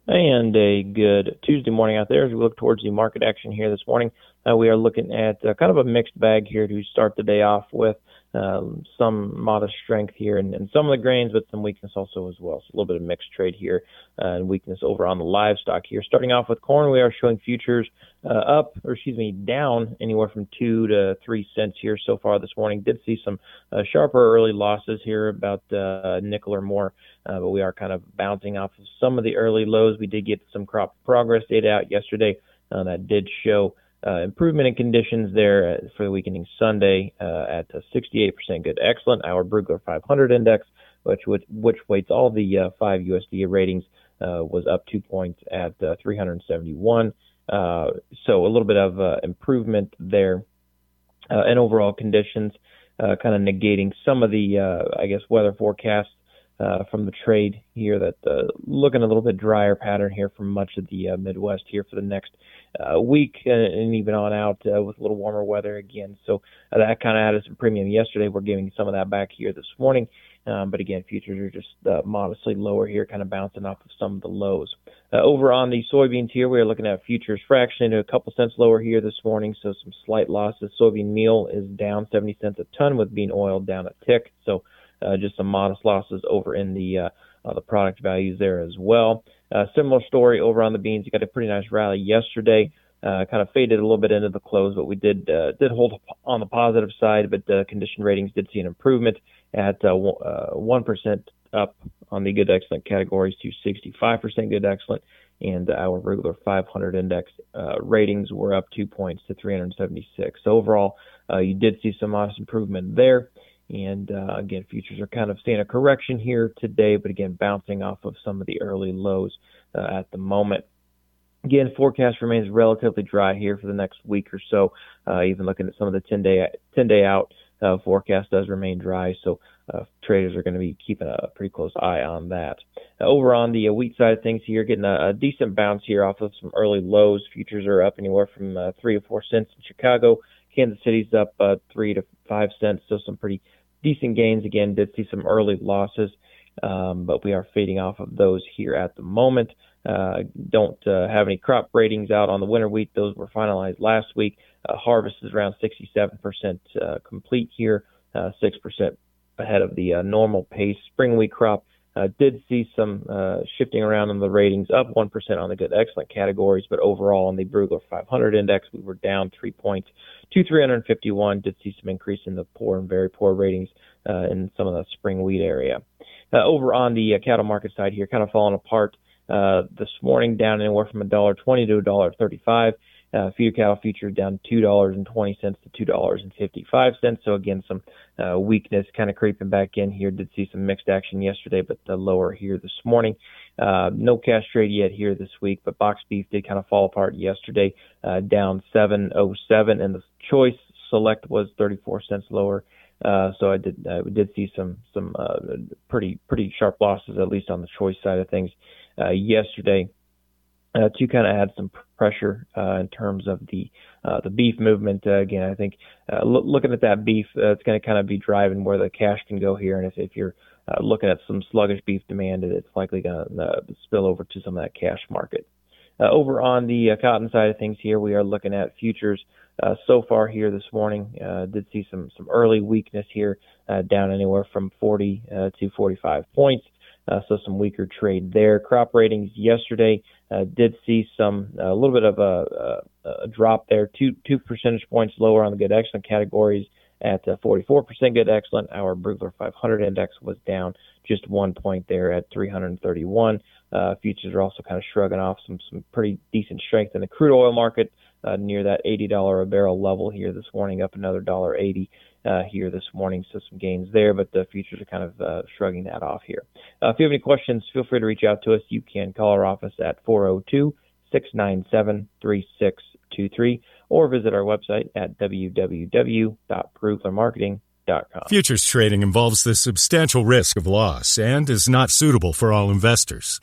And a good Tuesday morning out there as we look towards the market action here this morning. We are looking at kind of a mixed bag here to start the day off with. Some modest strength here in some of the grains, but some weakness also as well. So a little bit of mixed trade here and weakness over on the livestock here. Starting off with corn, we are showing futures down anywhere from 2 to 3 cents here so far this morning. Did see some sharper early losses here, about a nickel or more, but we are kind of bouncing off of some of the early lows. We did get some crop progress data out yesterday that did show improvement in conditions there for the weakening Sunday at 68% good excellent. Our Brugler 500 index, which weights all the 5 USDA ratings, was up 2 points at 371. So a little bit of improvement there. And overall conditions kind of negating some of the, weather forecasts from the trade here that looking a little bit drier pattern here from much of the Midwest here for the next week and even on out with a little warmer weather again. So that kind of added some premium yesterday. We're giving some of that back here this morning. But again, futures are just modestly lower here, kind of bouncing off of some of the lows. Over on the soybeans here, we are looking at futures fraction into a couple cents lower here this morning, so some slight losses. Soybean meal is down 70 cents a ton, with bean oil down a tick. So just some modest losses over in the product values there as well. Similar story over on the beans. You got a pretty nice rally yesterday. Kind of faded a little bit into the close, but we did hold on the positive side. But condition ratings did see an improvement at 1% up on the good excellent categories to 65% good excellent, and our regular 500 index ratings were up 2 points to 376. So overall, you did see some modest improvement there. And again, futures are kind of seeing a correction here today, but again, bouncing off of some of the early lows at the moment. Again, forecast remains relatively dry here for the next week or so. Even looking at some of the 10-day out forecast does remain dry, so traders are going to be keeping a pretty close eye on that. Over on the wheat side of things here, getting a decent bounce here off of some early lows. Futures are up anywhere from 3 to 4 cents in Chicago. Kansas City's up 3 to 5 cents, so some pretty decent gains. Again, did see some early losses, but we are fading off of those here at the moment. Don't have any crop ratings out on the winter wheat. Those were finalized last week. Harvest is around 67% complete here, 6% ahead of the normal pace. Spring wheat crop did see some shifting around in the ratings, up 1% on the good excellent categories, but overall on the Brugler 500 index, we were down 3 points to 351. Did see some increase in the poor and very poor ratings in some of the spring wheat area. Over on the cattle market side here, kind of falling apart this morning, down anywhere from $1.20 to $1.35. Feeder cattle futures down $2.20 to $2.55. So again, some weakness kind of creeping back in here. Did see some mixed action yesterday, but lower here this morning. No cash trade yet here this week, but box beef did kind of fall apart yesterday, down 7.07, and the choice select was 34 cents lower. So we did see some pretty sharp losses, at least on the choice side of things yesterday. To kind of add some pressure in terms of the beef movement. Again, I think looking at that beef, it's going to kind of be driving where the cash can go here. And if you're looking at some sluggish beef demand, it's likely going to spill over to some of that cash market. Over on the cotton side of things here, we are looking at futures so far here this morning. Did see some early weakness here, down anywhere from 40 to 45 points. So some weaker trade there. Crop ratings yesterday did see a little bit of a drop there, two percentage points lower on the good excellent categories at 44% good excellent. Our Brugler 500 index was down just 1 point there at 331. Futures are also kind of shrugging off some pretty decent strength in the crude oil market, near that $80 a barrel level here this morning, up another $1.80 here this morning. So some gains there, but the futures are kind of shrugging that off here. If you have any questions, feel free to reach out to us. You can call our office at 402-697-3623 or visit our website at www.bruglermarketing.com. Futures trading involves the substantial risk of loss and is not suitable for all investors.